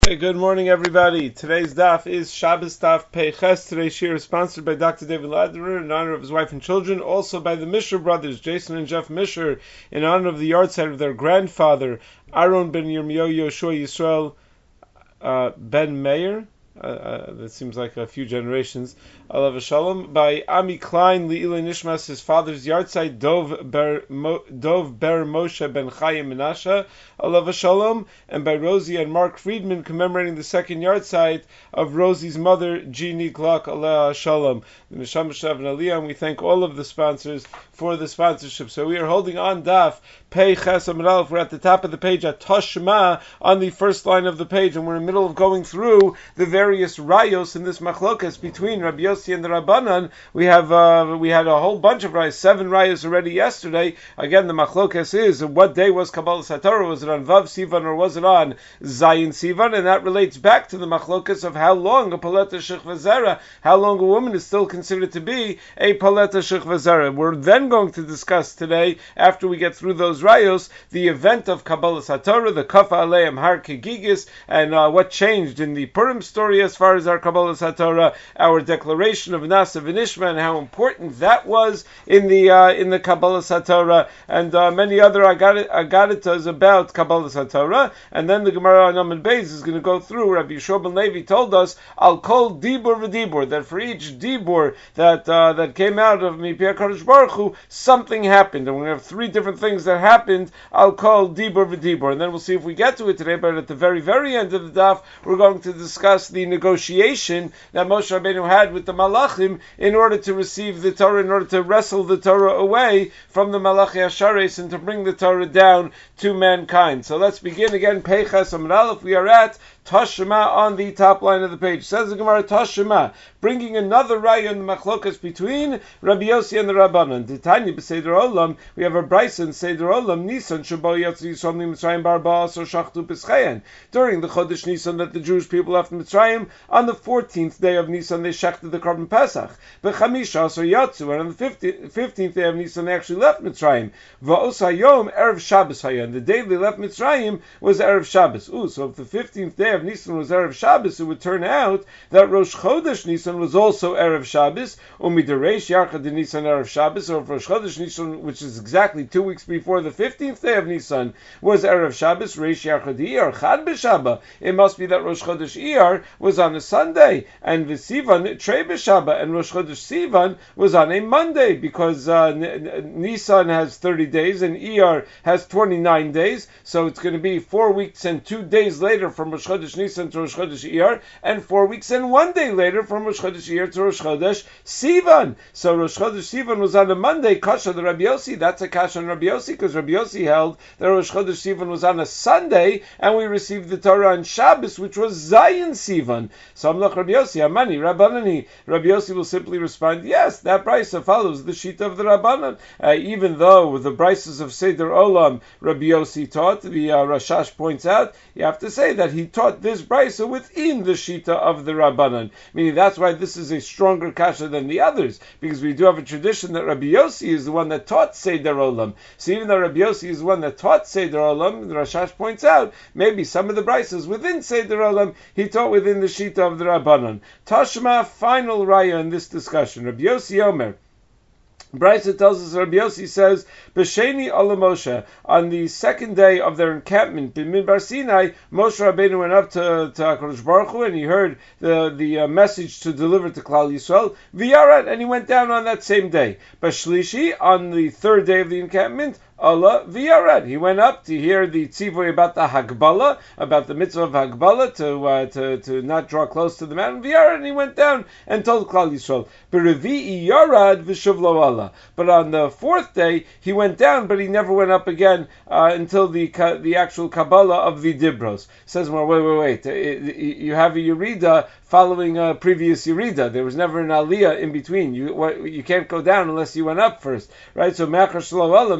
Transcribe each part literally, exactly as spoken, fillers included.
Hey, good morning, everybody. Today's daf is Shabbos daf Peiches. Today's shir is sponsored by Doctor David Lederer in honor of his wife and children, also by the Misher brothers, Jason and Jeff Misher, in honor of the yahrzeit of their grandfather, Aaron ben Yirmiyahu Yoshua Yisrael uh, ben Meir. Uh, uh, that seems like a few generations. Alav Shalom by Ami Klein Li'ilei Nishmas, his father's yahrzeit Dov Ber Mo, Dov Ber Moshe ben Chaim Menashe. Alav Shalom, and by Rosie and Mark Friedman, commemorating the second yahrzeit of Rosie's mother Jeannie Glock Alav Shalom. The Neshama Shav and Aliyah, and we thank all of the sponsors for the sponsorship. So we are holding on daf Pei Ches Amud Aleph. We're at the top of the page at Toshma on the first line of the page, and we're in the middle of going through the various rayos in this machlokas between Rabbi Yossi and the Rabbanan. We have uh, we had a whole bunch of rayos, seven rayos already yesterday. Again, the machlokas is what day was Kabbalas HaTorah? Was it on Vav Sivan or was it on Zayin Sivan? And that relates back to the machlokas of how long a paleta shechva zera, how long a woman is still considered to be a paleta shechva zera. We're then going to discuss today, after we get through those rayos, the event of Kabbalas HaTorah, the Kafa Aleim Har Kegigis, and uh, what changed in the Purim story as far as our Kabbalas HaTorah, our declaration of Nasa v'Nishma, and how important that was in the uh, in the Kabbalas HaTorah, and uh, many other agaditas about Kabbalas HaTorah. And then the Gemara on Amud Beis is going to go through. Rabbi Yeshua ben Levi told us, I'll call dibur v'dibur, that for each dibur that uh, that came out of Mipei HaKadosh Baruch Hu, something happened, and we have three different things that happened. I'll call dibur v'dibur, and then we'll see if we get to it today. But at the very very end of the daf, we're going to discuss the negotiation that Moshe Rabbeinu had with the Malachim in order to receive the Torah, in order to wrestle the Torah away from the Malachi Ashares and to bring the Torah down to mankind. So let's begin again. Peiches Amud Aleph. We are at Tashema on the top line of the page. Says the Gemara, Tashema, bringing another raya in the machlokas between Rabbi Yossi and the Rabbanan. Titani b'Seder Olam, we have a brayso in Seder Olam, Nisan shebo yatzu Yisrael miMitzrayim b'Arba'a Asar shachtu Peschayan. During the Chodesh Nisan that the Jewish people left Mitzrayim, on the fourteenth day of Nisan they shechted the Korban Pesach. B'Chamisha Asar yatzu, and on the fifteenth day of Nisan they actually left Mitzrayim. Va'os hayom erev Shabbos hayan. The day they left Mitzrayim was erev Shabbos. Ooh, so if the fifteenth day of Nisan was erev Shabbos, it would turn out that Rosh Chodesh Nisan was also erev Shabbos. Umidareish Yarchad de Nisan erev Shabbos, or if Rosh Chodesh Nisan, which is exactly two weeks before the fifteenth day of Nisan, was erev Shabbos, Reish Yarchad Iyar Chad b'Shabba. It must be that Rosh Chodesh Iyar was on a Sunday, and V'Sivan Trei b'Shabba, and Rosh Chodesh Sivan was on a Monday, because uh, Nisan has thirty days and Iyar has twenty-nine days, so it's going to be four weeks and two days later from Rosh Chodesh Nisan to Rosh Chodesh Iyar, and four weeks and one day later from Rosh Chodesh Iyar to Rosh Chodesh Sivan. So Rosh Chodesh Sivan was on a Monday, Kasha the Rabbi Yossi. That's a Kasha on Rabbi Yossi, because Rabbi Yossi held that Rosh Chodesh Sivan was on a Sunday, and we received the Torah on Shabbos, which was Zayin Sivan. So Amlach Rabbi Yossi, Amani, Rabbanani. Rabbi Yossi will simply respond, yes, that brayso follows the sheet of the Rabbanan. Uh, even though the braysos of Seder Olam Rabbi Yossi taught, the uh, Rashash points out, you have to say that he taught this brayso within the shita of the Rabbanan. Meaning that's why this is a stronger kasha than the others, because we do have a tradition that Rabbi Yossi is the one that taught Seder Olam. So even though Rabbi Yossi is the one that taught Seder Olam, the Rashash points out, maybe some of the braysos within Seder Olam, he taught within the shita of the Rabbanan. Tashma, final raya in this discussion. Rabbi Yossi Omer, Brisa tells us, Rabbi Yossi says, B'Sheni ala Moshe, on the second day of their encampment in Midbar Sinai, Moshe Rabbeinu went up to, to HaKadosh Baruch Hu, and he heard the, the uh, message to deliver to Klal Yisrael, V'yarat, and he went down on that same day. B'Shlishi, on the third day of the encampment, Allah v'yarad. He went up to hear the tzivoy about the Hagbala, about the mitzvah of Hagbala, to uh, to to not draw close to the mountain. V'yarad, and he went down and told Klal Yisrael. B'revi'i yarad v'shavlo Allah. But on the fourth day, he went down, but he never went up again uh, until the the actual Kabbalah of the Dibros. Says more, wait, wait, wait. You have a Yerida following a previous Yerida. There was never an Aliyah in between. You you can't go down unless you went up first, right? So Me'achar Shelo Allah Mehechad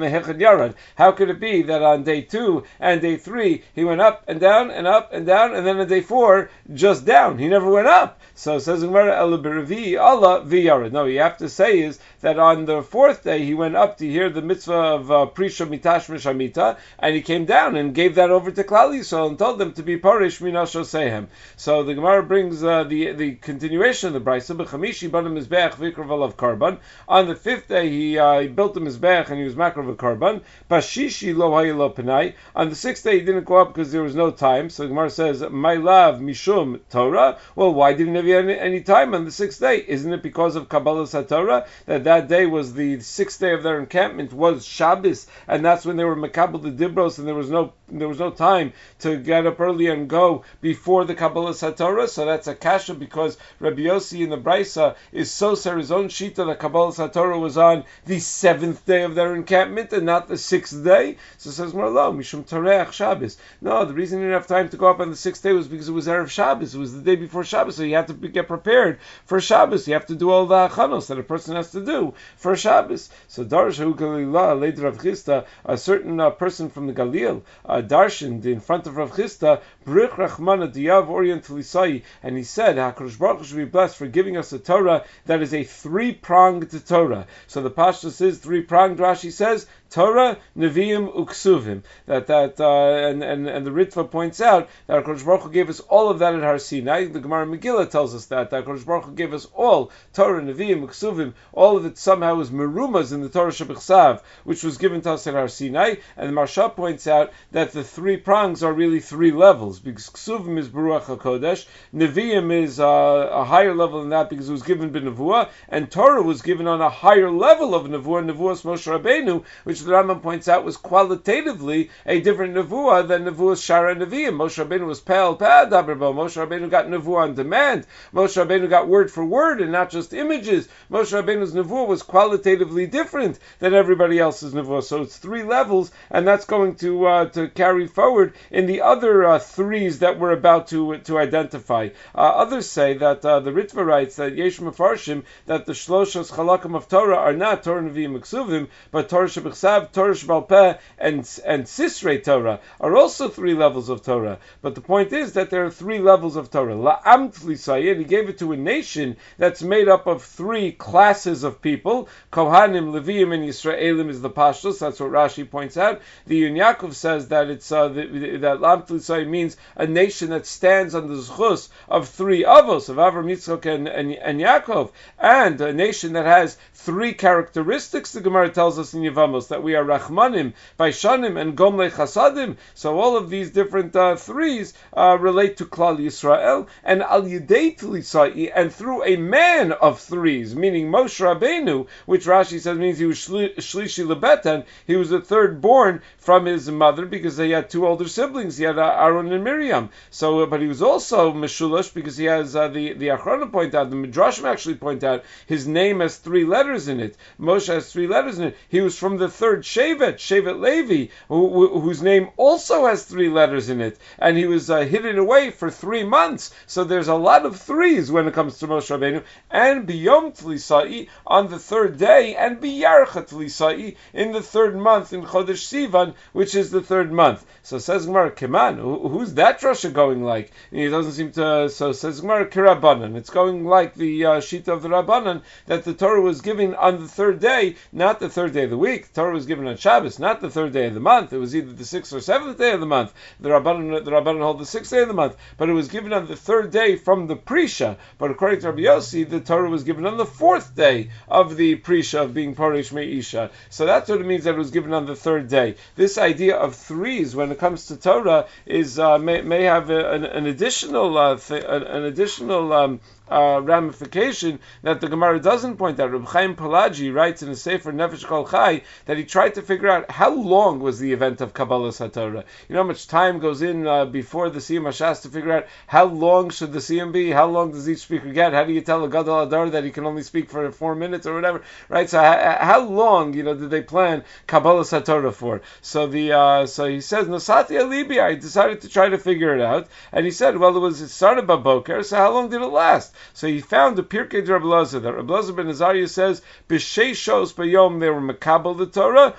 v'yarad. How could it be that on day two and day three he went up and down and up and down, and then on day four just down? He never went up. So it says Gemara, El b'revi Allah v'yarad. No, you have to say is that on the fourth day he went up to hear the mitzvah of uh, Prisha Mitashmish Amita, and he came down and gave that over to Klal Yisrael and told them to be Parish Minasho Sehem. So the Gemara brings uh, the the continuation of the Brisa. B'chamishi bana mizbeach v'ikravol of karban. On the fifth day he, uh, he built a mizbeach and he was makrav a karban. Bashishi lo hayilo penai. On the sixth day he didn't go up because there was no time. So the Gemara says, my love mishum Torah. Well, why didn't he have any, any time on the sixth day? Isn't it because of Kabbalah Satorah that that day was the sixth day of their encampment, was Shabbos, and that's when they were Makabel the Dibros, and there was no there was no time to get up early and go before the Kabbalah Satorah? So that's a kasha because Rabbi Yossi in the Brisa is so ser his own shita that Kabbalah Satorah was on the seventh day of their encampment and not the sixth day. So it says Marlo Mishum Tareach Shabbos. No, the reason he didn't have time to go up on the sixth day was because it was Erev Shabbos. It was the day before Shabbos, so you have to be, get prepared for Shabbos. You have to do all the achanos that a person has to do for Shabbos. So Darish Hu Galila later Rav Chisda, a certain uh, person from the Galil, uh, darshaned in front of Rav Chisda, Brich Rachmana Diyav Orient Lisai, and he said, HaKadosh Baruch Hu should be blessed for giving us a Torah that is a three-pronged Torah. So the Pashtus is three-pronged. Rashi says Torah, Nevi'im, Uksuvim. That that uh, and, and and the Ritva points out that HaKadosh Baruch Hu gave us all of that at Har Sinai. The Gemara Megillah tells us that that HaKadosh Baruch Hu gave us all Torah, Nevi'im, Uksuvim. All of it somehow was merumas in the Torah Shebechsav, which was given to us at Har Sinai. And the Marsha points out that the three prongs are really three levels, because Ksuvim is Baruch HaKodesh, Nevi'im is uh, a higher level than that because it was given b'Nevuah, and Torah was given on a higher level of Nevuah, Nevuah's Moshe Rabbeinu, which the Rambam points out was qualitatively a different Nevuah than Nevuah's Shara Nevi'im. Moshe Rabbeinu was Pal Pal Daberbo. Moshe Rabbeinu got Nevuah on demand. Moshe Rabbeinu got word for word and not just images. Moshe Rabbeinu's Nevuah was qualitatively different than everybody else's Nevuah. So it's three levels, and that's going to uh, to carry forward in the other uh, threes that we're about to to identify. Uh, others say that uh, the Ritva writes that Yesh Mefarshim that the Shloshos Chalakim of Torah are not Torah Nevi'im Uksuvim, but Torah Shebechsav, Torah Shebal Peh, and and Sisrei Torah are also three levels of Torah. But the point is that there are three levels of Torah. La'amt Lisayid, he gave it to a nation that's made up of three classes of people. Kohanim, Leviim, and Yisraelim is the Pashtus. That's what Rashi points out. The Yun Yaakov says that it's uh, the, the, that La'amt Lisayid means a nation that stands on the zchus of three avos, of Avram, Yitzchak, and, and, and Yaakov, and a nation that has three characteristics. The Gemara tells us in Yevamos that we are Rachmanim, Baishanim, and Gomle Chasadim. So all of these different uh, threes uh, relate to Klal Yisrael, and Al Yidei Tlisai, and through a man of threes, meaning Moshe Rabbeinu, which Rashi says means he was shli, Shlishi Lebetan, he was the third born from his mother because he had two older siblings. He had uh, Aaron and Miriam. So, uh, but he was also Meshulash because he has uh, the the Achrona point out, the Midrashim actually point out his name has three letters in it. Moshe has three letters in it. He was from the third Shevet, Shevet Levi, who, who, whose name also has three letters in it, and he was uh, hidden away for three months. So there's a lot of threes when it comes to Moshe Rabbeinu. And Biyom Tlisai on the third day, and Biyarcha Tlisai in the third month in Chodesh Sivan, which is the third month. So says Gemara, Keman, who, who's that Rasha going like? And he doesn't seem to. So says Gemara, Kirabanan. It's going like the uh, Shita of the Rabbanan that the Torah was given on the third day, not the third day of the week. The Torah was given on Shabbos, not the third day of the month. It was either the sixth or seventh day of the month. The Rabbanan, the Rabbanan hold the sixth day of the month, but it was given on the third day from the Prisha. But according to Rabbi Yossi, the Torah was given on the fourth day of the Prisha of being Parish Me'isha. So that's what it means that it was given on the third day. This idea of threes when it comes to Torah is uh, may, may have a, an, an additional uh, th- an, an additional um, Uh, ramification that the Gemara doesn't point out. Reb Chaim Pelagi writes in a Sefer Nefesh Kol Chai that he tried to figure out how long was the event of Kabbalah Satorah. You know how much time goes in uh, before the Siyum Hashas to figure out how long should the Siyum be? How long does each speaker get? How do you tell a Gadol Adar that he can only speak for four minutes or whatever? Right? So how, how long, you know, did they plan Kabbalah Satorah for? So the uh, so he says Nosati Alibi. I decided to try to figure it out, and he said, well, it was it started by Boker. So how long did it last? So he found the Pirkei de Rabbi Lazar that Rabbi Lazar ben Azariah says b'sheishos b'yom they were makabel the Torah,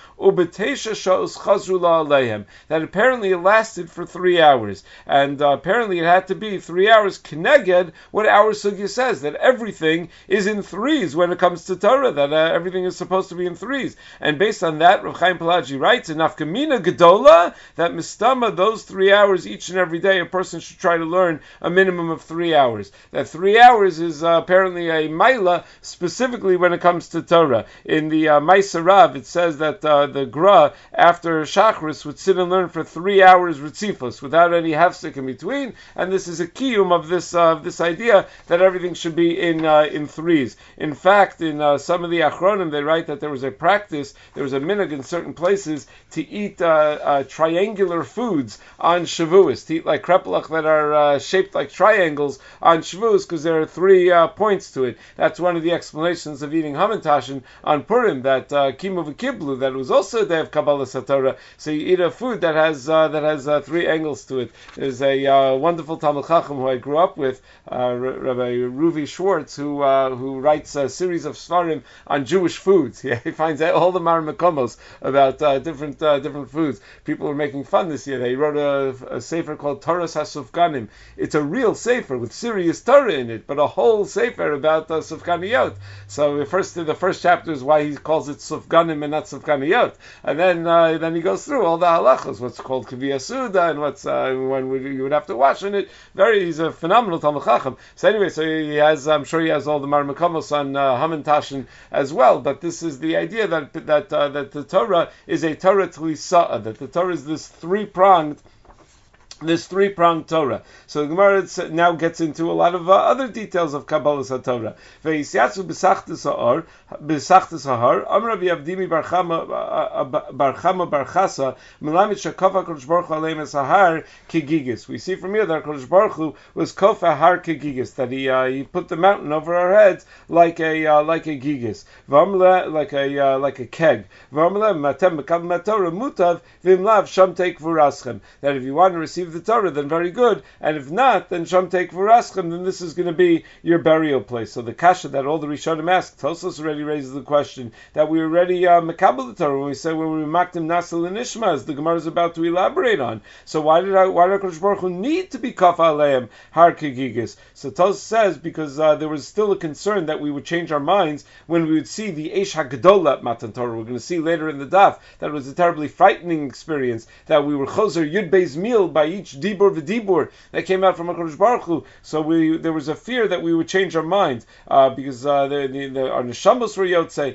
ubetesha sha'us chazru la'aleihem, that apparently it lasted for three hours, and uh, apparently it had to be three hours keneged what our sugya says, that everything is in threes when it comes to Torah, that uh, everything is supposed to be in threes. And based on that, Rav Chaim Pelagi writes in Nafkamina Gedola that mistama, those three hours each and every day, a person should try to learn a minimum of three hours. That three hours is uh, apparently a maila, specifically when it comes to Torah. In the uh, Maisa Rav, it says that uh, the Gra, after Shachris, would sit and learn for three hours Ritzifos, without any hafsik in between, and this is a kiyum of this uh, this idea that everything should be in uh, in threes. In fact, in uh, some of the Achronim, they write that there was a practice, there was a minhag in certain places to eat uh, uh, triangular foods on Shavuos, to eat like krepelach that are uh, shaped like triangles on Shavuos, because there are three uh, points to it. That's one of the explanations of eating hamantashen on Purim, that uh, kimu v'kiblu, that was also a day of Kabbalah Satorah. So you eat a food that has uh, that has uh, three angles to it. There's a uh, wonderful Talmud Chacham who I grew up with, uh, Rabbi Ruvi Schwartz, who uh, who writes a series of svarim on Jewish foods. Yeah, he finds out all the Mar Mekomos about uh, different uh, different foods. People were making fun this year. He wrote a, a sefer called Torah HaSufganim. It's a real sefer with serious Torah in it, but a whole sefer about uh, Sufganiyot. So the first the first chapter is why he calls it Sufganim and not Sufganiyot, and then uh, then he goes through all the halachos, what's called Kaviyah Suda, and what's uh, when we, you would have to wash in it. Very, he's a phenomenal Talmud Chacham. So anyway, so he has, I'm sure he has all the Mar Mekomos on uh, Hamantashen as well. But this is the idea that that uh, that the Torah is a Torah Tlisa'ah, that the Torah is this three pronged. This three-pronged Torah. So the Gemara now gets into a lot of uh, other details of Kabbalah HaTorah. Ve'yisyatzu b'sachtis ha'or, b'sachtis ha'or, Amar Avdimi bar Chama bar Chama bar Chasa, Melamid shekova Kodesh Baruch Hu aleim es hahar kegigis. We see from here that Kodesh Baruch Hu was kofa har kegigis, that he uh, he put the mountain over our heads like a uh, like a gigis, V'amle like a uh, like a keg. V'amle matem b'kabel Torah mutav v'imlav sham teik v'raschem. That if you want to receive the Torah, then very good, and if not, then Sham Teik V'raschem, then this is going to be your burial place. So the kasha that all the Rishonim asked, Tosfos already raises the question that we already uh, makabel the Torah when we say when we makdim Nasel and Ishma, as the Gemara is about to elaborate on. So why did I, why did HaKadosh Baruch Hu need to be Kaf Aleim Har Kegigis? So Tosfos says because uh, there was still a concern that we would change our minds when we would see the Eish HaGedolah at Matan Torah. We're going to see later in the daf that it was a terribly frightening experience, that we were Choser Yud Beis Mil by each dibur v'dibur that came out from HaKadosh Baruch Hu. So we there was a fear that we would change our mind uh, because uh, the, the, the, our neshamos were yotzei.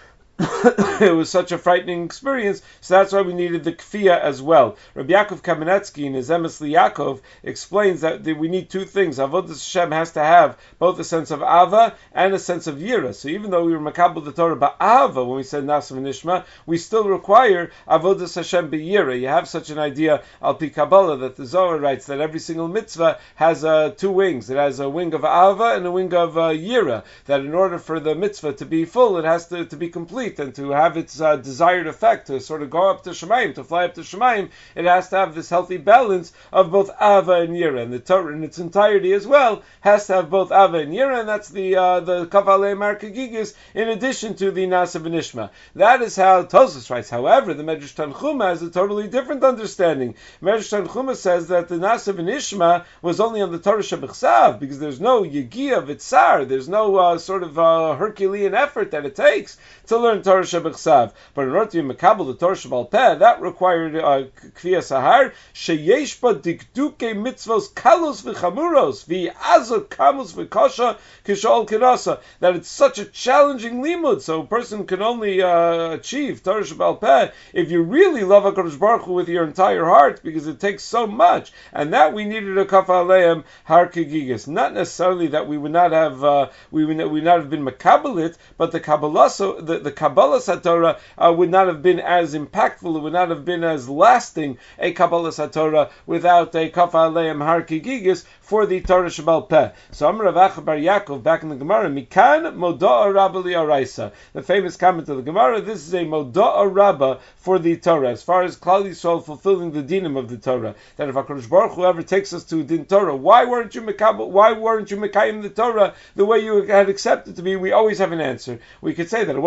It was such a frightening experience, so that's why we needed the kfiyah as well. Rabbi Yaakov Kamenetsky in his Emes Yaakov explains that we need two things. Avodas Hashem has to have both a sense of ava and a sense of yira. So even though we were makabel the Torah ba'ava when we said Nasav and Nishma, we still require avodas Hashem b'yira. You have such an idea al pi Kabbalah that the Zohar writes that every single mitzvah has uh, two wings. It has a wing of ava and a wing of uh, yira. That in order for the mitzvah to be full, it has to, to be complete. And to have its uh, desired effect, to sort of go up to Shemayim, to fly up to Shemayim, it has to have this healthy balance of both Ava and Yira. And the Torah in its entirety as well has to have both Ava and Yira, and that's the uh, the Kavalei Markagigis in addition to the Nasa V'Nishma. That is how Tosfos writes. However, the Medrash Tanchuma has a totally different understanding. Medrash Tanchuma says that the Nasa V'Nishma was only on the Torah Shebechsav, because there's no Yegiya V'Tzar, there's no uh, sort of uh, Herculean effort that it takes to learn Torah Shebechsav. But in order to be makabel the Torah Shebal Peh, that required uh, Kfiyah Sahar, sheyesh ba dikduke mitzvos kalos v'chamuros, v'azot kamos v'kosha kishol kirasa, that it's such a challenging limud, so a person can only uh, achieve Torah Shebal Peh if you really love HaKadosh Baruch Hu with your entire heart, because it takes so much, and that we needed a kafa aleim har kegigis. Not necessarily that we would not have uh, we would, we would not have been makabel it, but the Kabbalah, so the, the Kabbalah Satorah uh, would not have been as impactful, it would not have been as lasting a Kabbalah Satorah without a Kafa Aleim Har Kigigis for the Torah Shebal Peh. So Amar Rav Acha bar Yaakov back in the Gemara, Mikan Moda'a Rabba li Araisa. The famous comment of the Gemara, this is a Moda'a Rabba for the Torah, as far as Klal Yisrael fulfilling the dinim of the Torah. That if HaKadosh Baruch Hu ever takes us to din Torah, why weren't you Mekabel, why weren't you Mekayim the Torah the way you had accepted to be? We always have an answer. We could say that it wasn't our fault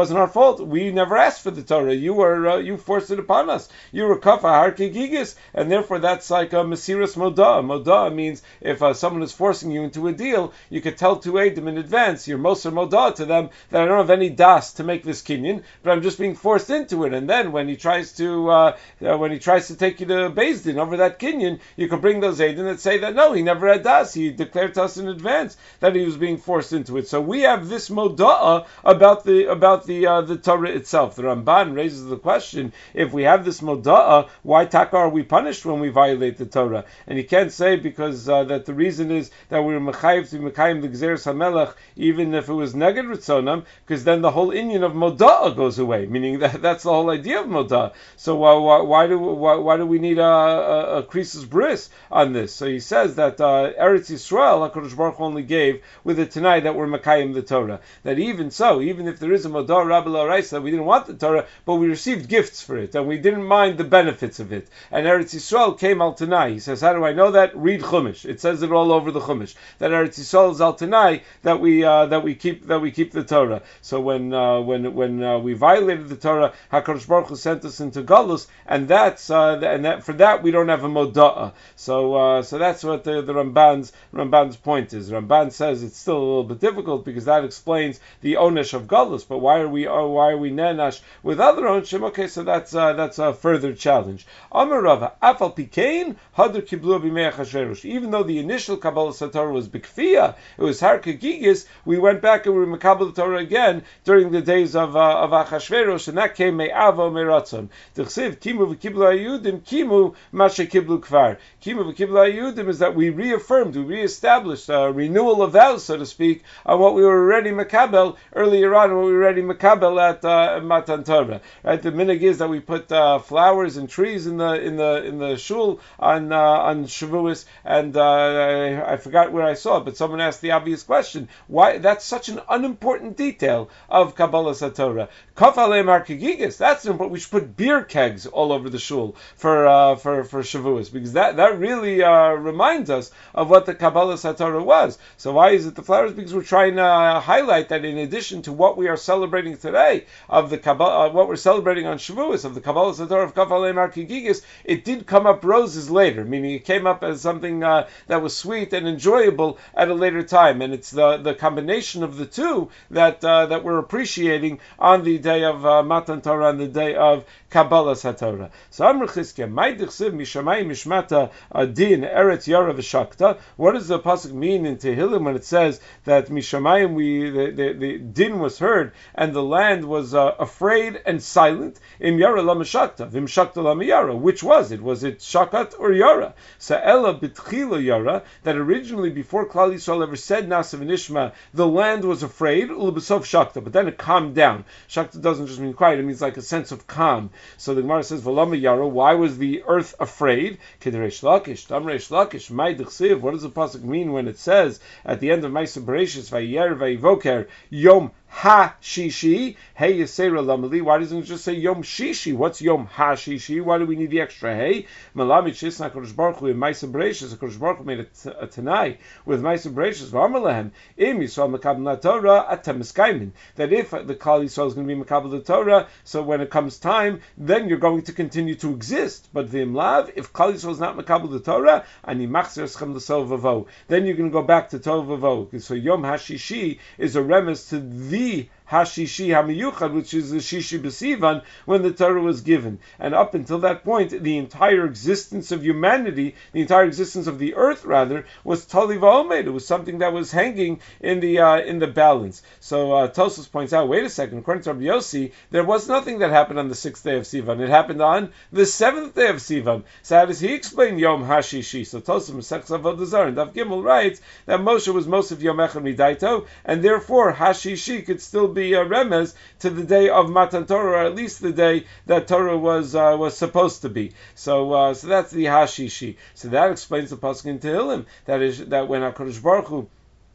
fault. We never asked for the Torah. You were uh, you forced it upon us. You were kafa harkegigis, and therefore that's like a mesiras moda. Moda means if uh, someone is forcing you into a deal, you could tell two Eidim in advance, you're moser moda to them, that I don't have any das to make this kinyan, but I'm just being forced into it. And then when he tries to uh, uh, when he tries to take you to Beis Din over that kinyan, you can bring those Eidim that say that no, he never had das. He declared to us in advance that he was being forced into it. So we have this moda about the about the uh, the Torah itself. The Ramban raises the question: if we have this moda, why taka are we punished when we violate the Torah? And he can't say because uh, that the reason is that we were mechayiv to mekayim the gzeres hamelech, even if it was neged ritzonam, because then the whole inyan of moda goes away. Meaning that that's the whole idea of moda. So uh, why, why do why, why do we need a, a, a krisus bris on this? So he says that uh, Eretz Yisrael, HaKadosh Baruch Hu only gave with it tonight that we're mekayim the Torah. That even so, even if there is a moda rabbi l'oraisa, that we didn't want the Torah, but we received gifts for it, and we didn't mind the benefits of it. And Eretz Yisrael came al Tanai. He says, how do I know that? Read Chumash. It says it all over the Chumash. That Eretz Yisrael is al Tanai, that we uh, that we keep that we keep the Torah. So when uh, when when uh, we violated the Torah, HaKadosh Baruch Hu sent us into Galus, and that's uh, and that for that we don't have a moda'a. So uh, so that's what the, the Ramban's Ramban's point is. Ramban says it's still a little bit difficult because that explains the onesh of Galus. But why are we uh, why are we nenash with other onshim? Okay, so that's uh, that's a further challenge. Amar Rava, afal pikein hadr kiblu b'mei Achashverosh. Even though the initial Kabbalah Satorah was b'kfiyah, it was harkegigis, we went back and we were Mekabel Torah again during the days of uh, of Achashverosh, and that came me'avo me'ratzon. T'chsiv kimu v'kiblu hayudim kimu mashe kiblu kvar. Kimu v'kiblu hayudim is that we reaffirmed, we reestablished a renewal of vows, so to speak, on what we were already Mekabel earlier on, what we were already Mekabel at uh, Matan Torah. Right, the minhag is that we put uh, flowers and trees in the in the in the shul on uh, on Shavuos, and uh, I, I forgot where I saw it, but someone asked the obvious question: why? That's such an unimportant detail of Kabbalah Satorah. Kaf aleim harkegigis. That's important. We should put beer kegs all over the shul for uh, for for Shavuos, because that that really uh, reminds us of what the Kabbalah Satorah was. So why is it the flowers? Because we're trying to highlight that in addition to what we are celebrating today of the Kabbalah, uh, what we're celebrating on Shavuos of the Kabbalah Satorah of Kaf aleim harkegigis, it did come up roses later, meaning it came up as something uh, that was sweet and enjoyable at a later time, and it's the, the combination of the two that uh, that we're appreciating on the day of uh, Matan Torah, on the day of Kabbalah Satorah. So Amr Chizkiah, Mai Dichsiv Mishamayim Mishmata Din Eretz Yara V'Shakta. What does the pasuk mean in Tehillim when it says that Mishamayim, we the, the, the din was heard and the land was uh, afraid and silent? Im Yara Lamashakta, Vim Shakta Lamayara. Which was it? Was it Shakat or Yara? Sa'ela B'Tchila Yara, that originally before Klal Yisrael ever said Nasav and Ishma, the land was afraid, Ulubasov Shakta, but then it calmed down. Shakta doesn't just mean quiet, it means like a sense of calm. So the Gemara says, V'lama Yara, why was the earth afraid? K'derei Shlakish, Tamrei Shlakish, Mai D'chsiv. What does the pasuk mean when it says at the end of Ma'aser Bereshis, Vayer Vayivoker, Yom Ha Shishi, Hey Yisera Lamali? Why doesn't it just say Yom Shishi? What's Yom Ha Shishi? Why do we need the extra Hey? Malami Chisna Kodesh Baruch Hu in Ma'aser Bereshis. Kodesh Baruch Hu made a, t- a Tanai with Ma'aser Bereshis. V'amar lehem Im Yisrael Mekabel Torah Atem Miskaymin. That if the Klal Yisrael is going to be Mekabel the Torah, so when it comes time, then you're going to continue to exist. But the Imlav, if Klal Yisrael is not Mekabel the Torah, Ani Machzer Eschem L'Sov Vavo, then you're going to go back to Tov Vavo. So Yom HaShishi is a remiss to the Hashishi Hamiyuchad, which is the Shishi B'Sivan, when the Torah was given. And up until that point, the entire existence of humanity, the entire existence of the earth, rather, was Tali Va'omed. It was something that was hanging in the uh, in the balance. So uh, Tosfos points out, wait a second, according to Rabbi Yossi, there was nothing that happened on the sixth day of Sivan. It happened on the seventh day of Sivan. So how does he explain Yom HaShishi? So Tosfos Masechus Avodah Zarah and Daf Gimel writes that Moshe was most of Yom Echad Midaito, and therefore Hashishi could still be a remez to the day of Matan Torah, or at least the day that Torah was uh, was supposed to be. So, uh, so that's the Hashishi. So that explains the pasuk in Tehillim that is that when HaKadosh Baruch Hu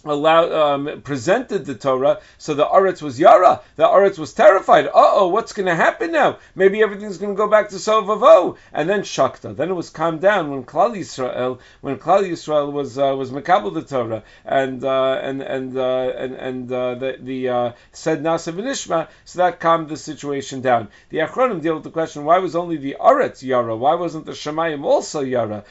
allowed um, presented the Torah, so the Aretz was Yara. The Aretz was terrified. Uh oh, what's going to happen now? Maybe everything's going to go back to Sovavo. And then Shakta. Then it was calmed down when Klal Yisrael, when Klal Yisrael was uh, was Makabel the Torah, and uh, and and uh, and and uh, the the uh, said Nasa v'Nishma. So that calmed the situation down. The Achronim deal with the question: why was only the Aretz Yara? Why wasn't the Shemayim also Yara?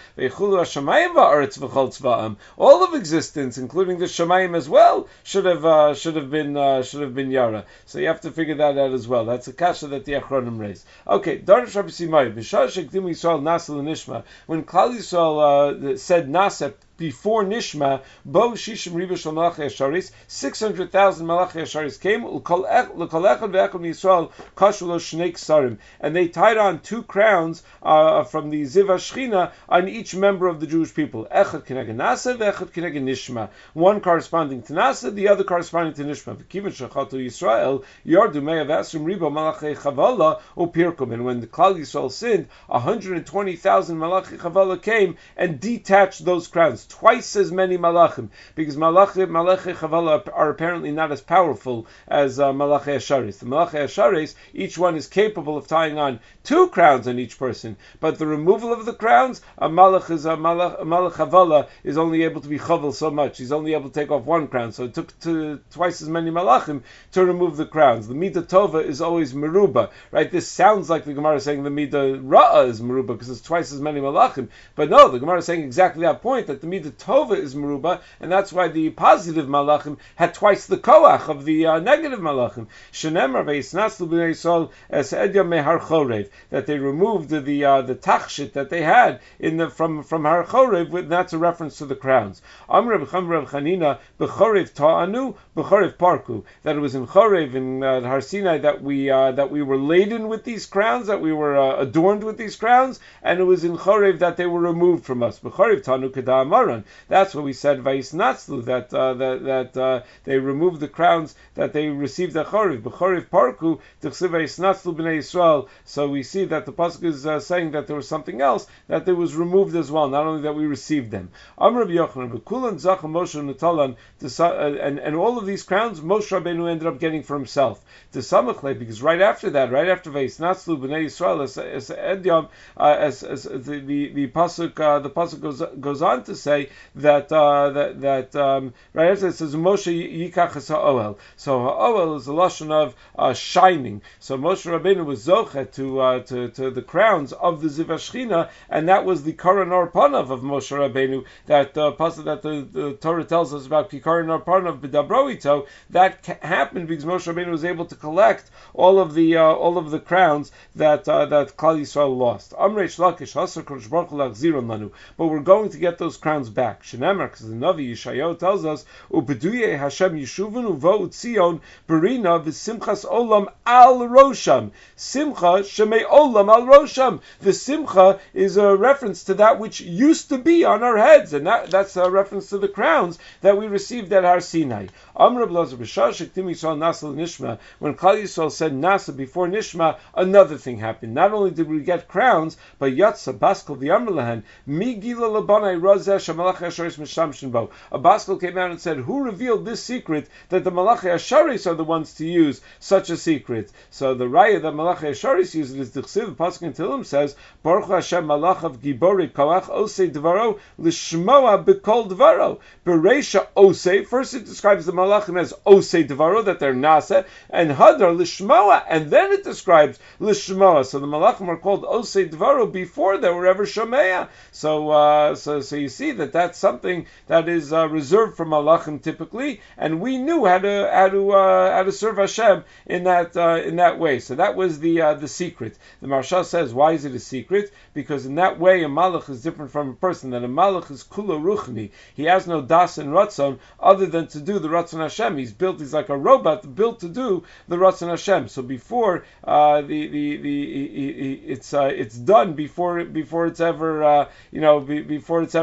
All of existence, including the Shemayim as well, should have uh, should have been uh, should have been Yara. So you have to figure that out as well. That's a kasha that the Achronim raised. Okay, Darish Rabbi Simai, B'shar Shekdim Yisrael Nasa l'Nishma. When Klal Yisrael uh, said Nasa before Nishma, Bo Shishim Riba Shal Malachi Asharis, six hundred thousand Malachi Asharis came, L'kol Echad Ve'echad Yisrael Kashulo Shnei Ksarim, and they tied on two crowns uh, from the Ziv HaShechina on each member of the Jewish people. Echad Kineged Nasa, Ve'echad Kineged Nishma. One corresponding to Nasa, the other corresponding to Nishma. V'kiven Shechatu Yisrael, Yardu Me'av Asrim Riba Malachi Chavala Upirkum. And when the Klal Yisrael sinned, one hundred twenty thousand Malachi Chavala came and detached those crowns. Twice as many malachim, because malachi malachi chavala are apparently not as powerful as uh, malachi asharis. The malachi asharis, each one is capable of tying on two crowns on each person, but the removal of the crowns, a malach is a malach, a malach chavala is only able to be chaval so much. He's only able to take off one crown, so it took to, twice as many malachim to remove the crowns. The midah tova is always meruba, right? This sounds like the Gemara is saying the midah ra'ah is meruba because it's twice as many malachim, but no, the Gemara is saying exactly that point, that the midah tova is meruba, and that's why the positive malachim had twice the koach of the uh, negative malachim. Shenemar ve'isnaslu b'nei Yisrael es edyam mehar chorev, that they removed the the, uh, the tachshit that they had in the from from har chorev, and that's a reference to the crowns. Amr b'cham Rav Chanina b'chorev ta'anu b'chorev parku, that it was in chorev in uh, Har Sinai that we uh, that we were laden with these crowns, that we were uh, adorned with these crowns, and it was in chorev that they were removed from us. B'chorev ta'anu keda'amaran. That's what we said, Vayisnatzlu, that uh, that that uh, they removed the crowns that they received at Choriv. B'Choriv Parku T'chsiv Vayisnatzlu b'nei Yisrael. So we see that the pasuk is uh, saying that there was something else that there was removed as well, not only that we received them. Amr Yochanan B'Kulan Zacha Moshe Natalan, and and all of these crowns Moshe Rabbeinu ended up getting for himself. To Samachle, because right after that, right after Vayisnatzlu b'nei Yisrael, as as Edyam, uh, as as the the, the pasuk uh, the pasuk goes goes on to say that uh, that that um, right after it says Moshe yikach es ha'oel. So ha'oel is a lashon of uh, shining. So Moshe Rabbeinu was zochet to, uh, to to the crowns of the Ziv HaShechina, and that was the Karan Or Panav of Moshe Rabbeinu. That uh, pasuk that the, the Torah tells us about Karan Or Panav b'dabroito. That ca- happened because Moshe Rabbeinu was able to collect all of the uh, all of the crowns that uh, that Klal Yisrael lost. Amrei Shlakish Hasar Kodesh Baruch Hu lachziron lanu. But we're going to get those crowns back. Shenemar, because the Navi Yeshayahu tells us, "Ubeduye Hashem Yeshuvin uvo Tzion berina v'simchas olam al rosham." Simcha shemei olam al rosham. The simcha is a reference to that which used to be on our heads, and that, that's a reference to the crowns that we received at Har Sinai. Amr Blazer b'shar shektim Yisrael nasa l'nishma. When Klal Yisrael said nasa before nishma, another thing happened. Not only did we get crowns, but yatsa baskel v'yamr lahen mi gila labanai razeh shamalach hasharis mishamshin bo. A baskel came out and said, "Who revealed this secret that the Malachi Asharis are the ones to use such a secret?" So the raya that Malachi Asharis uses is the Chsiv Pasuk in Tehillim says, "Baruch Hashem Malachav Gibori Koach Osei Dvaro Lishmoa B'Kol Dvaro." Bereisha Osei. First it describes the Malachim as Osei Dvaro, that they're Nasa, and Hadar Lishmoa, and then it describes Lishmoa. So the Malachim are called Osei Dvaro before they were ever Shomea. So uh, so so you see that that's something that is uh, reserved for Malachim typically, and we knew how to how to uh, how to serve Hashem in that uh, in that way. So that was the uh, the secret. The Maharsha says, why is it a secret? Because in that way a Malach is different from a person. That a Malach is kula ruchni. He has no das and ratzon other than to do the ratzon Hashem. He's built. He's like a robot built to do the ratzon Hashem. So before uh, the the the, the it's uh, it's done before before it's ever uh, you know be, before it's ever it's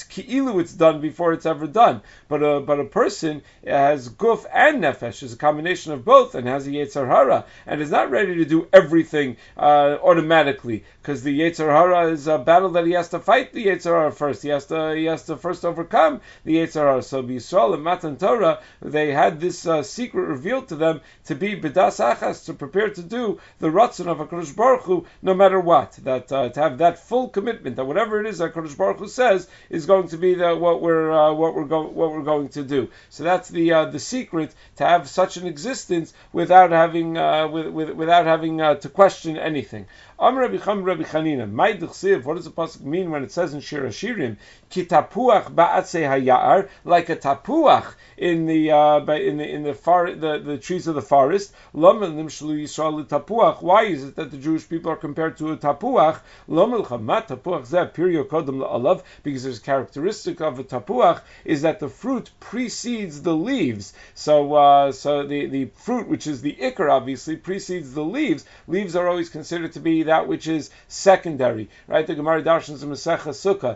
ki'ilu it's done before it's ever done. But a, but a person has guf and nefesh, is a combination of both, and has a Yetzer Hara, and is not ready to do everything uh, automatically, because the Yetzer Hara is a battle that he has to fight the Yetzer Hara first. He has to he has to first overcome the Yetzer Hara. So B'Yisrael and Matan Torah, they had this uh, secret revealed to them to be B'das Achas, to prepare to do the Ratzon of HaKadosh Baruch Hu, no matter what. That uh, to have that full commitment that whatever it is that HaKadosh Baruch Hu says is going to be the, what we're uh, what we're going what we're going to do. So that's the uh, the secret, to have such an existence without having uh, with, with, without having uh, to question anything. Amar Rabbi Cham Rabbi Chanina, my d'chsiv, what does the pasuk mean when it says in Shir Hashirim, ki tapuach ba'atzei hayar, like a tapuach in the uh, in the in the far the, the trees of the forest? Lama nimshlu Yisrael tapuach. Why is it that the Jewish people are compared to a tapuach? Lama l'chamat tapuach zeh pirio kodem la'alav, because there's a characteristic of a tapuach is that the fruit precedes the leaves. So uh, so the the fruit, which is the ikar, obviously precedes the leaves. Leaves are always considered to be that which is secondary, right? The Gemara darshans in Masechah Sukkah,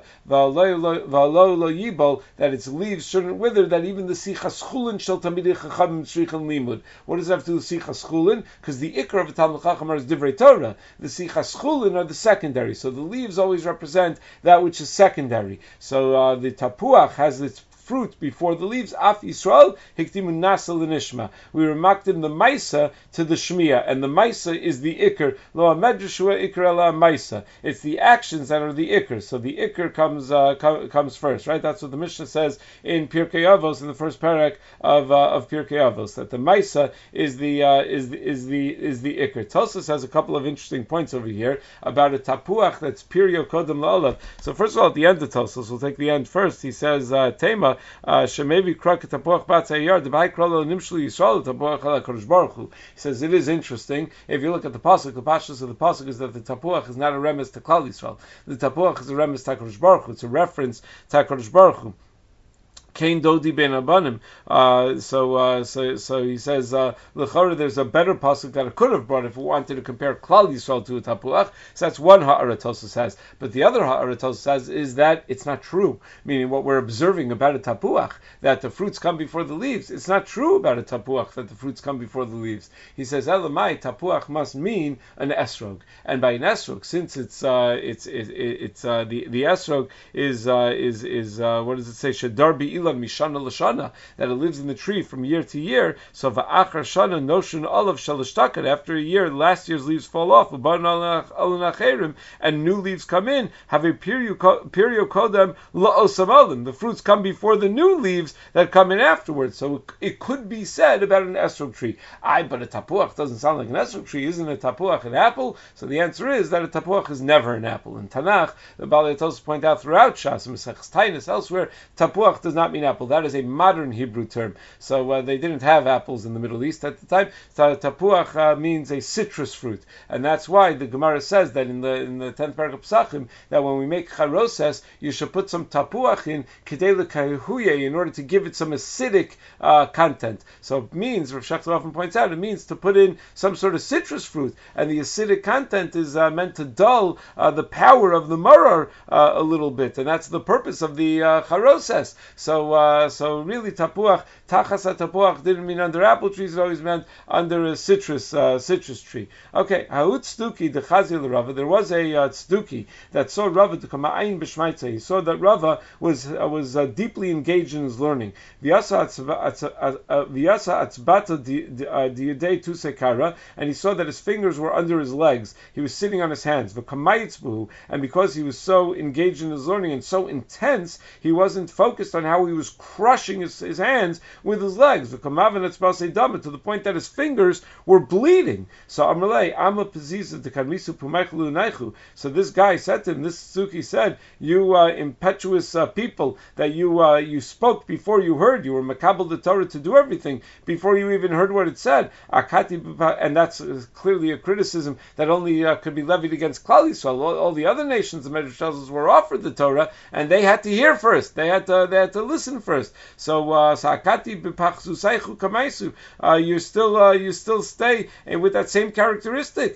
v'alo lo yibol, that its leaves shouldn't wither, that even the sichas chulin shel tamidei chachamim tzrichen limud. What does that have to do with sichas chulin? Because the ikar of a Talmud Chacham is divrei Torah. The sichas chulin are the secondary. So the leaves always represent that which is secondary. So uh, the tapuach has its fruit before the leaves. Af Yisrael hiktimu nasa l'nishma. We remaktim the maisa to the shmiya, and the maisa is the ikr. Lo amedrashua ikr ela maisa. It's the actions that are the ikr. So the ikr comes uh, com- comes first, right? That's what the Mishnah says in Pirkei Avos, in the first parak of uh, of Pirkei Avos, that the maisa is the uh, is the is the is the ikr. Tosfos has a couple of interesting points over here about a tapuach that's pirio kodem la'olav. So first of all, at the end of Tosfos, we'll take the end first. He says uh, tema. Shemevi krak tapuach batzayar the krolo nimshlu Yisrael tapuach ala Kadosh Baruch Hu. He says it is interesting. If you look at the pasuk, the pashtus of the pasuk is that the tapuach is not a remes to Klal Yisrael. The tapuach is a remes to Kadosh Baruch Hu. It's a reference to Kadosh Baruch Hu. Kain Dodi ben Abanim. Uh, so, uh, so, so he says, uh, l'chara, there's a better pasuk that it could have brought if we wanted to compare Klal Yisrael to a tapuach. So that's one ha'ara Tosfos has. But the other ha'ara Tosfos has is that it's not true. Meaning, what we're observing about a tapuach, that the fruits come before the leaves. It's not true about a tapuach that the fruits come before the leaves. He says, elamai, tapuach must mean an esrog, and by an esrog, since it's uh, it's it, it, it's uh, the the esrog is uh, is is uh, what does it say? Shadar bi mishana l'shana, that it lives in the tree from year to year. So va'achar shana noshun olav shalishtakat. After a year, last year's leaves fall off, and new leaves come in. Have a period kodem la'osamalim. The fruits come before the new leaves that come in afterwards. So it, it could be said about an esrog tree. I, but a tapuach doesn't sound like an esrog tree. Isn't a tapuach an apple? So the answer is that a tapuach is never an apple. In Tanakh, the Balei Tosfos point out throughout Shas, Mesechus Tainus, elsewhere, tapuach does not mean apple. That is a modern Hebrew term. So uh, they didn't have apples in the Middle East at the time. So tapuach uh, means a citrus fruit, and that's why the Gemara says that in the in the tenth parak of Pesachim, that when we make charoses, you should put some tapuach in kidei l'kahuye, in order to give it some acidic uh, content. So it means, Rav Shechter often points out, it means to put in some sort of citrus fruit, and the acidic content is uh, meant to dull uh, the power of the maror uh, a little bit, and that's the purpose of the uh, charoses. So, uh, so really, tapuach, tachas tapuach didn't mean under apple trees; it always meant under a citrus uh, citrus tree. Okay, haut tzduki the chazil Rava. There was a uh, tzduki that saw Rava to come ayin b'shmaitza. He saw that Rava was uh, was uh, deeply engaged in his learning. Vyasa atzbata diyadei tusekara, and he saw that his fingers were under his legs. He was sitting on his hands. V'kamayitzbuhu, and because he was so engaged in his learning and so intense, he wasn't focused on how he was crushing his, his hands with his legs. V'kamavan atzbasei dama, to the point that his fingers were bleeding. So Amalei, Amma Paziza Dekanmisu Pumaichlu Naichu. So this guy said to him, this Suki said, you uh, impetuous uh, people, that you uh, you spoke before you heard, you were makabel the Torah to do everything before you even heard what it said. Akati, and that's uh, clearly a criticism that only uh, could be levied against Klal Yisrael. All, all the other nations, the Medrash tells us, were offered the Torah, and they had to hear first. They had to they had to listen listen first. So Sakati b'pachzu saichu kamaisu. You still uh, you still stay with that same characteristic.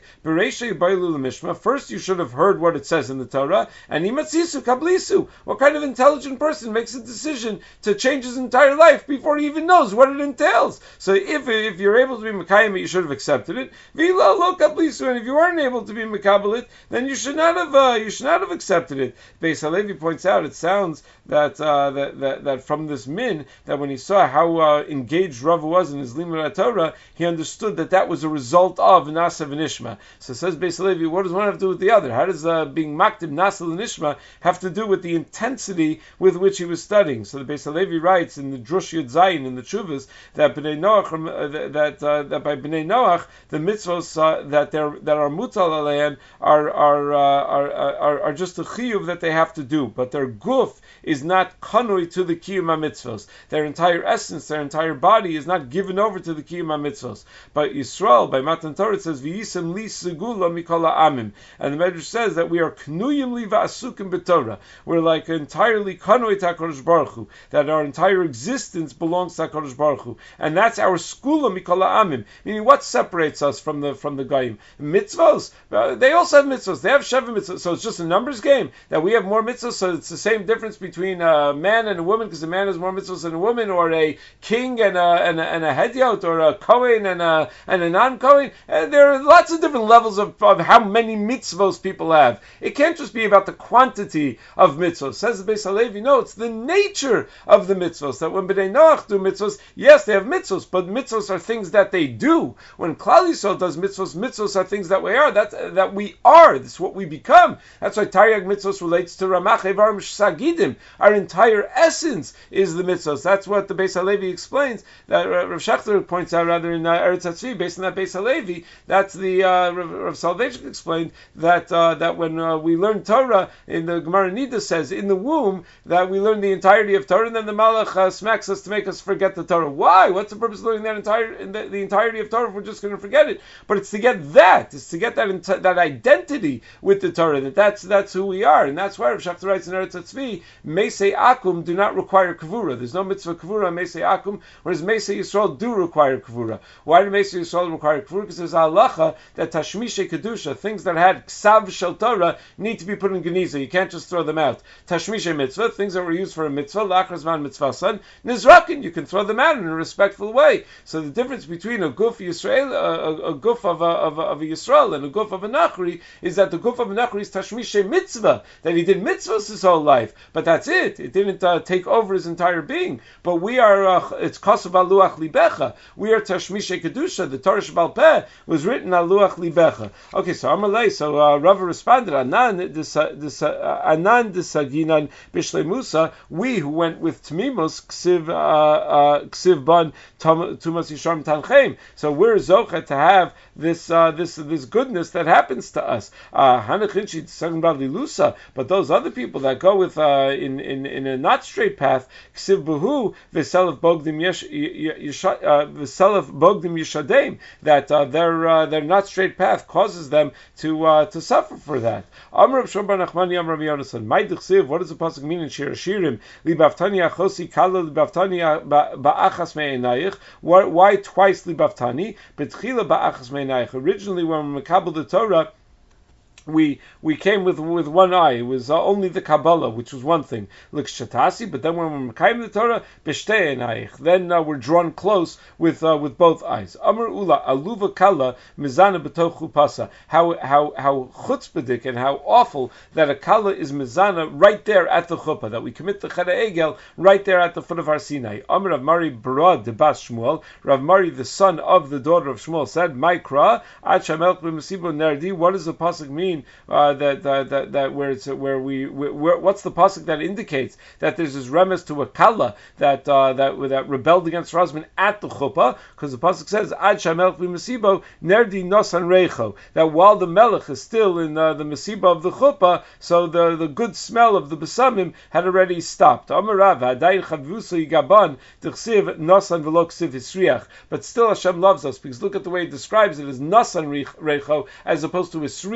First, you should have heard what it says in the Torah, and imatzisu kablisu. What kind of intelligent person makes a decision to change his entire life before he even knows what it entails? So if if you're able to be mekayim, you should have accepted it. V'lo lo kablisu, and if you weren't able to be mekabel it, then you should not have uh, you should not have accepted it. Beis Halevi points out, it sounds that uh, that, that that from this min, that when he saw how uh, engaged Rav was in his limud Torah, he understood that that was a result of Nasa v'Nishma. So says Beis Halevi, what does one have to do with the other? How does uh, being maktim Nasa v'Nishma have to do with the intensity with which he was studying? So the Beis Halevi writes in the Drush Yud Zayin in the Chuvas that Bnei Noach uh, that uh, that by Bnei Noach the mitzvos uh, that they that are mutal aleihem are are, uh, are are are just a chiyuv that they have to do, but their guf is not kanoi to the kiyum mitzvos. Their entire essence, their entire body is not given over to the kiyum mitzvos. But Yisrael, by Matan Torah, it says v'yisem li segula mikol ha'amim, and the Medrash says that we are knuyim li va'asukim b'Torah. We're like entirely kanoi to HaKadosh Baruch Hu, that our entire existence belongs to HaKadosh Baruch Hu, and that's our skula mikol ha'amim. Meaning, what separates us from the from the goyim? Mitzvos. Uh, they also have mitzvos. They have sheva mitzvos. So it's just a numbers game that we have more mitzvos. So it's the same difference between a man and a woman, because a man has more mitzvos than a woman, or a king and a and a, and a hedyot, or a kohen and a and a non-kohen. And there are lots of different levels of, of how many mitzvos people have. It can't just be about the quantity of mitzvos. Says the Beis Halevi, no, it's the nature of the mitzvos. That when Bnei Noach do mitzvos, yes, they have mitzvos, but mitzvos are things that they do. When Klal Yisrael does mitzvos, mitzvos are things that we are. That that we are. That's what we become. That's why Taryag mitzvos relates to Ramach Evarim Sagidim. Our entire essence is the mitzvos. That's what the Beis Halevi explains. That Rav Shachter points out, rather in uh, Eretz Hatzvi, based on that Beis Halevi. That's the uh, Rav, Rav Soloveitchik explained that uh, that when uh, we learn Torah, in the Gemara Nida says in the womb that we learn the entirety of Torah, and then the Malach uh, smacks us to make us forget the Torah. Why? What's the purpose of learning that entire the, the entirety of Torah if we're just going to forget it? But it's to get that. It's to get that that identity with the Torah. That that's that's who we are, and that's why Rav Shachter writes in Eretz Hatzvi, Meisei Akum do not require kavura. There's no mitzvah kavura on Meisei Akum, whereas Meisei Yisrael do require kavura. Why do Meisei Yisrael require kavura? Because there's a halacha that Tashmishe Kedusha, things that had ksav shel Torah, need to be put in Geniza. You can't just throw them out. Tashmishe mitzvah, things that were used for a mitzvah, lachrazman mitzvah son, nizrakin, you can throw them out in a respectful way. So the difference between a guf Yisrael, a, a, a guf of a, of, a, of a Yisrael and a guf of a Nachri is that the guf of a Nachri is Tashmishe mitzvah, that he did mitzvahs his whole life, but that's it. It didn't uh, take over his entire being. But we are, uh, it's Kosav Aluach Libecha. We are Tashmishe Kedusha. The Torah Shebal Peh was written Aluach Libecha. Okay, so Amalei, so uh, Rava responded, Anan Anan Desaginan Bishle Musa, we who went with Tmimus, Ksiv, uh, uh, Ksiv Ban Tumas Yisharm Tanchem. So we're Zochet to have this, uh, this, this goodness that happens to us. Hanachinchi Tsagan Lusa, but those other people that go with, uh, in, in, in a not straight path, Ksiv Buhu, Veselav Bogdim Veselav Bogdim Yishadem, that uh, their uh, their not straight path causes them to uh, to suffer for that. Amr Shom Bar Nachmani Amr Yonasan. My Dichsiv, what does the pasuk mean in Shir Shirim? Libaftani Achosi Kala Libaftani Ba'achas Me'enayich. Why twice Libaftani? Betchila Ba'achas Me'enayich. Originally, when we makabel the Torah, we we came with with one eye. It was uh, only the Kabbalah, which was one thing, like Shatasi. But then when we came the Torah, b'shtei einayich, then uh, we're drawn close with uh, with both eyes. Amar Ula aluva kala mizana b'toch chupasa. How how how chutzpahdik and how awful that a kala is mizana right there at the chuppah, that we commit the Cheda Egel right there at the foot of our Sinai. Amar Rav Mari Barad de Bas Shmuel. Rav Mari, the son of the daughter of Shmuel, said, "Maikra ad shamelch b'mesibo nerdi." What does the pasuk mean? Uh, that, that that that where it's where we where, what's the pasuk that indicates that there's this remes to a kala that uh, that that rebelled against her husband at the chuppah? Because the pasuk says ad shamelch b'mesibo nerdi nosan reicho, that while the melech is still in uh, the mesiba of the chuppah, so the, the good smell of the besamim had already stopped. Amarav hadayin chavusay gaban d'chsiv nosan v'lo ksiv hisriach. But still Hashem loves us, because look at the way it describes it as nosan reicho as opposed to hisriach that we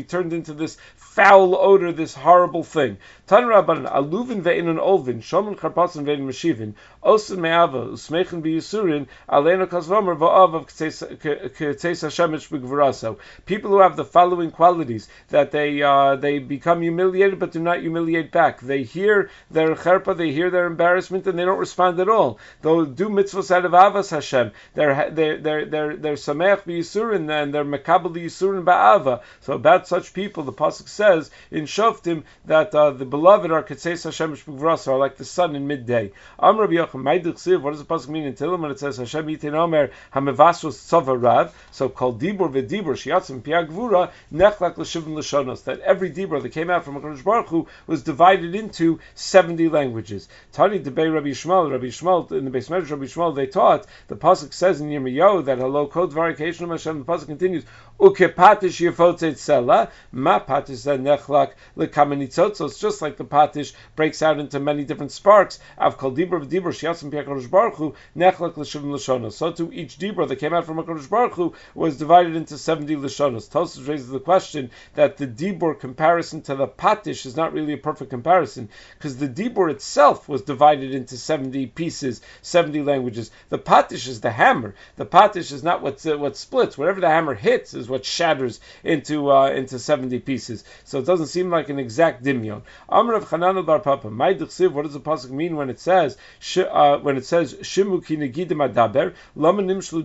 turned into this foul odor, this horrible thing. Tan Rabbanan, aluvin ve'inun olvin, shomen charpasin ve'in meshivin, osin me'ava, usmechen b'yisurin, aleinu kasvomer va'avav k'tzeis Hashemish b'gvuraso. People who have the following qualities, that they uh, they become humiliated but do not humiliate back. They hear their cherpa, they hear their embarrassment, and they don't respond at all. They'll do mitzvahs out of avas Hashem. They're they're they're they're they're sameach b'yisurin, and they're mekabel b'yisurin ba'ava. So about such people, the pasuk says in Shoftim that uh, the beloved are Ketzeis Hashem Shpugvras, are like the sun in midday. Am Rabbi Yochanan, Ma'idich Siv, what does the pasuk mean in Tehillim when it says Hashem Yitin Omer Hamevasros Tzava Rav? So called Dibur v'Dibur Shiatzim Pia Gvura Nechlak l'Shivim l'Shonos. That every Dibur that came out from HaKadosh Baruch Hu was divided into seventy languages. Tani Debei Rabbi Yishmael, Rabbi Yishmael in the Beis Medrash Rabbi Yishmael, they taught the pasuk says in Yirmiyahu that hello code variation of Hashem. The pasuk continues Ukepatish Yefotze Tzela Ma Patish Nechlak l'Kamenitzotzos. So it's just like the patish breaks out into many different sparks. Av kol dibur v'dibur shiatzim pi HaKadosh Baruch Hu nechlak l'shivim l'shonos. So too each dibur that came out from HaKadosh Baruch Hu was divided into seventy l'shonos. Tosfos raises the question that the dibur comparison to the patish is not really a perfect comparison, because the dibur itself was divided into seventy pieces, seventy languages. The patish is the hammer. The patish is not what uh, what splits. Whatever the hammer hits is what shatters into uh, into seventy pieces. So it doesn't seem like an exact dimyon. Amar of Chanan bar Papa, my dechsiv. What does the pasuk mean when it says uh, when it says shimu ki negidim adaber lama nimshlu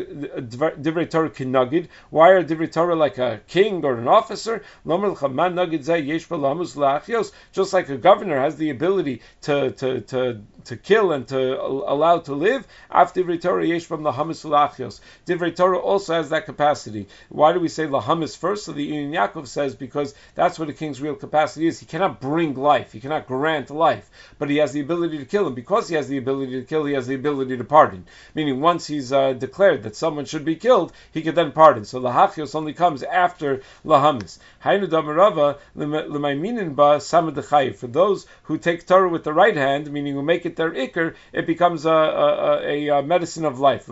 divrei Torah kinagid? Why are divrei Torah like a king or an officer? Lama l'chaman nagid zeh yesh b'lamus la'achios. Just like a governor has the ability to to to to kill and to allow to live. After divrei Torah yesh b'm lahamis la'achios. Divrei Torah also has that capacity. Why do we say lahamis first? So the Yin Yaakov says because that's what a king's real capacity is. He cannot bring life, he cannot grant life, but he has the ability to kill, and because he has the ability to kill, he has the ability to pardon. Meaning once he's uh, declared that someone should be killed, he could then pardon. So lahachios only comes after lahamis. Hainu damarava l'mayminin ba samad. For those who take Torah with the right hand, meaning who make it their ikr, it becomes a, a, a, a medicine of life.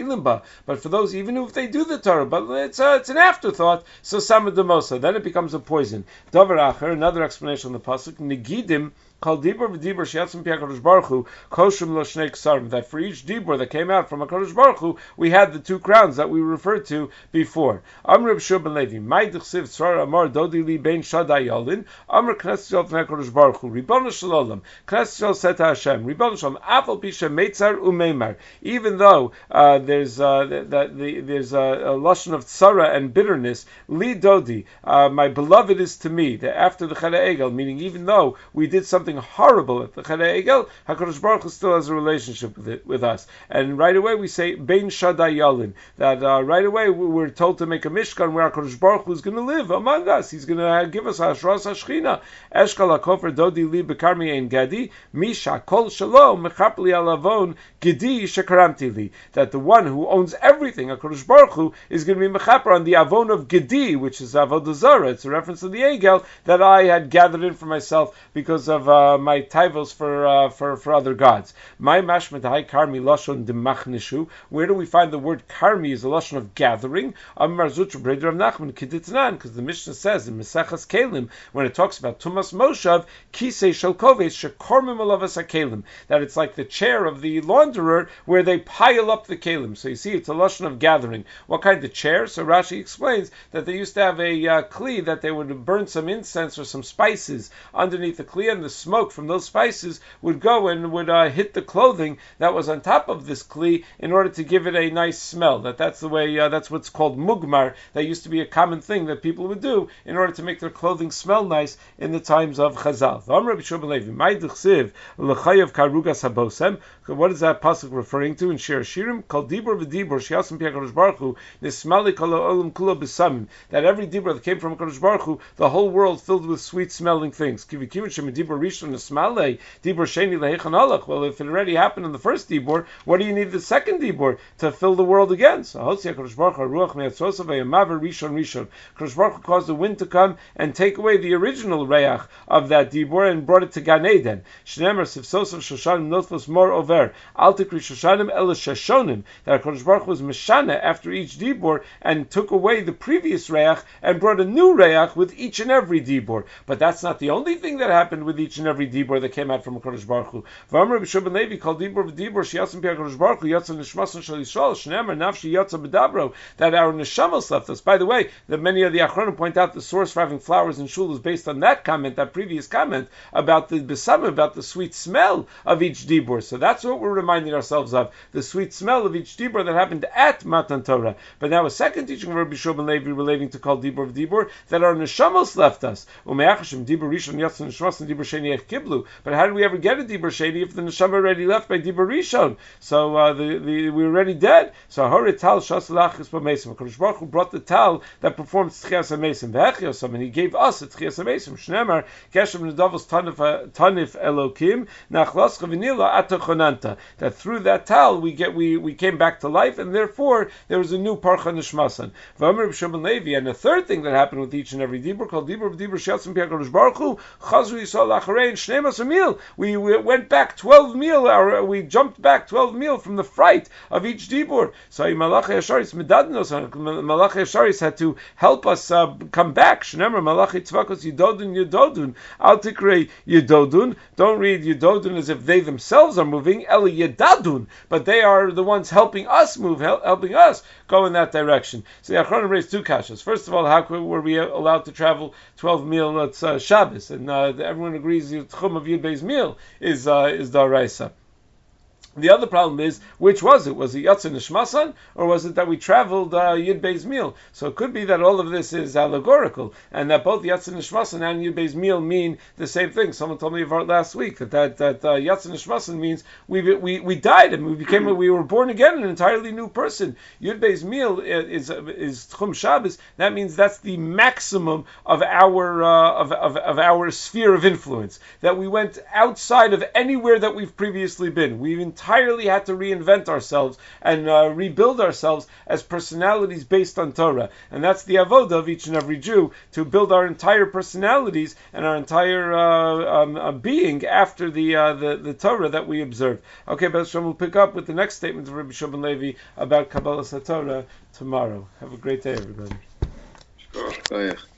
But for those, even if they do the Torah, but it's a, it's an afterthought, so samad demosa, then it becomes a poison. Davar acher, another explanation on the pasuk, negidim called dibur v'dibur shiatzim pi HaKadosh Baruch Hu koshim lo shnei ksarim. That for each dibur that came out from HaKadosh Baruch Hu, we had the two crowns that we referred to before. Amr Reb Shua ben Levi, Mai d'chsiv tzrar amar dodi li bein shadai yolin. Amr Knesset Yisrael v'nei HaKadosh Baruch Hu. Ribono shel olam. Knesset Yisrael said to Hashem, Ribono shel olam, afal pi shemeitzar umeimar. Even though uh, there's uh, that the, there's a, a lashon of tzara and bitterness, li dodi, uh, my beloved is to me. That after the Chedei Egel, meaning even though we did something horrible at the Chedei Egel, HaKadosh Baruch Hu still has a relationship with it, with us. And right away we say Bein Shaddai Yalin, that uh, right away we're told to make a mishkan where HaKadosh Baruch Hu is going to live among us. He's going to uh, give us Hashras Hashchina. Eshkal HaKofer Dodi Li Bekarmi Ein Gedi Misha Kol Shalom Mechapli Alavon Gedi Shekaramti Li. That the one who owns everything, HaKadosh Baruch Hu, is going to be mechaper on the avon of Gedi, which is Avodah Zarah. It's a reference to the Egel that I had gathered in for myself because of uh, my taivos for uh, for for other gods. My mashmet hai karmi lashon demachnishu. Where do we find the word karmi is a lashon of gathering? Amar Zutra Breder of Nachman Kiditnan, because the Mishnah says in Mesechas Kelim when it talks about Tumas Moshav Kisei Shalkoves Shekormim Alavas HaKelim, that it's like the chair of the launderer where they pile up the kelim. So you see, it's a lashon of gathering. What kind of chair? So Rashi explains that they used to have a uh, kli that they would burn some incense or some spices underneath the kli, and the smoke from those spices would go and would uh, hit the clothing that was on top of this kli in order to give it a nice smell. That that's the way. Uh, that's what's called mugmar. That used to be a common thing that people would do in order to make their clothing smell nice in the times of Chazal. What is that pasuk referring to in Shir Shirim? Called Dibur v'Dibur Shiasim Pi HaKadosh Baruch Hu Nismali Kol Olam Kulo B'Samim. That every Dibur that came from HaKadosh Baruch Hu, the whole world filled with sweet smelling things. Kivikim Shem Dibur Rishon Nismali Dibur Sheni Lehechan Alach. Well, if it already happened in the first Dibur, what do you need the second Dibur to fill the world again? So Hotzi HaKadosh Baruch Hu Ruach Me'atzrosav V'Yamaver Rishon Rishon. HaKadosh Baruch Hu caused the wind to come and take away the original Reach of that Dibur and brought it to Gan Eden. Shneimar Sifsosav Shoshan Nothvos Mor Over. learn Al Tikri Shoshanim El Shashonim, that HaKadosh Baruch Hu was Meshana after each Dibur and took away the previous Reach and brought a new Reach with each and every Dibur. But that's not the only thing that happened with each and every Dibur that came out from HaKadosh Baruch Hu. V'amar B'Shua ben Levi called Dibur v'Dibur Shiyatzim Pi HaKadosh Baruch Hu Yatsa Nishmasan Shal Yisrael Shneimar Nafshi Yatsa B'Dabro, that our Neshamos left us. By the way, that many of the Achronim point out the source for having flowers in shul is based on that comment, that previous comment about the Besama, about the sweet smell of each Dibur. So that's what we're reminding ourselves of, the sweet smell of each Dibur that happened at Matan Torah. But now a second teaching of Rabbi Shua ben Levi relating to call Dibur v'Dibur, that our Neshamos left us. But how did we ever get a Dibur Sheni if the Neshama already left by Dibur Rishon? So uh, the, the, we were already dead. So Harit Tal Shasalachis B'Mesim. HaKadosh Baruch Hu brought the Tal that performed Tchias HaMesim. V'Echiosam, and he gave us a Tchias HaMesim. Shneimar Keshem Nedavos Tanif Elokim Nachlas Chavinila Atachonanta. That through that Tal we get we, we came back to life, and therefore there was a new Parcha Nishmasan. V'Amar B'Shua ben Levi, and the third thing that happened with each and every Dibur called Dibur v'Dibur Shiyatzim Pi HaKadosh Baruch Hu Chazru Yisrael Lacharein Shneimos Mil. We went back twelve mil. Our, we jumped back twelve mil from the fright of each Dibur. So Malachi Yasharis Medadnos, Malachi Yasharis had to help us uh, come back. Shneimar Malachi Tzvakos Yidodun Yidodun Al Tikrei Yidodun. Don't read Yidodun as if they themselves are moving. Eli Yidadun, but they are the ones helping us move, hel- helping us go in that direction. So the Achronim raised two kashas. First of all, how could, were we allowed to travel twelve mil at uh, Shabbos? And uh, everyone agrees the Tchum of Yud Beis Mil is uh, is Daraisa. The other problem is, which was it? Was it Yatsa Nishmasan, or was it that we traveled uh, Yud Beis Mil? So it could be that all of this is allegorical, and that both Yatsa Nishmasan and Yud Beis Mil mean the same thing. Someone told me about last week that that, that uh, Yatsa Nishmasan means we we we died and we became we were born again, an entirely new person. Yud Beis Mil is is Tchum Shabbos. That means that's the maximum of our uh, of, of of our sphere of influence. That we went outside of anywhere that we've previously been. We've entirely entirely had to reinvent ourselves and uh, rebuild ourselves as personalities based on Torah. And that's the avodah of each and every Jew, to build our entire personalities and our entire uh, um, uh, being after the, uh, the the Torah that we observe. Okay, but we'll pick up with the next statement of Rabbi Shua ben Levi about Kabbalas HaTorah tomorrow. Have a great day, everybody.